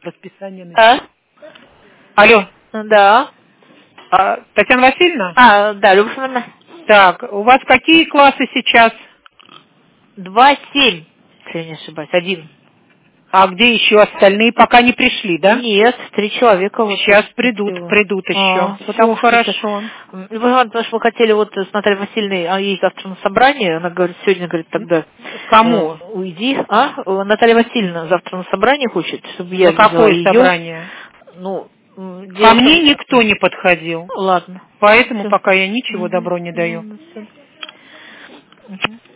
расписание. А? Алло. Да. Татьяна Васильевна? Да, Любовь. Так, у вас какие классы сейчас? 2-7, если я не ошибаюсь, 1. А где еще остальные? Пока не пришли, да? Нет, 3 человека. Вот Сейчас придут еще. Потому хорошо. Потому что мы хотели вот с Натальей Васильевной, ей завтра на собрание, она говорит, сегодня, говорит, тогда Кому? уйди. Наталья Васильевна завтра на собрание хочет, чтобы я На какое ее. собрание? Ну, ко мне никто не подходил. Ладно. Поэтому Всё. пока я ничего добро не даю. Всё.